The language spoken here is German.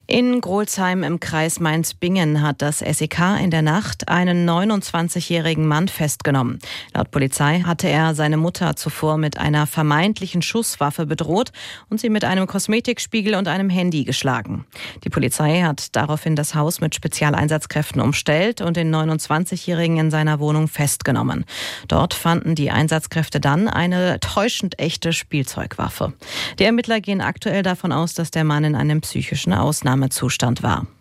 In Grolsheim im Kreis Mainz-Bingen hat das SEK in der Nacht einen 29-jährigen Mann festgenommen. Laut Polizei hatte er seine Mutter zuvor mit einer vermeintlichen Schusswaffe bedroht und sie mit einem Kosmetikspiegel und einem Handy geschlagen. Die Polizei hat daraufhin das Haus mit Spezialeinsatzkräften umstellt und den 29-jährigen in seiner Wohnung festgenommen. Dort fanden die Einsatzkräfte dann eine täuschend echte Spielzeugwaffe. Die Ermittler gehen aktuell davon aus, dass der Mann in einem psychischen Ausnahmezustand war.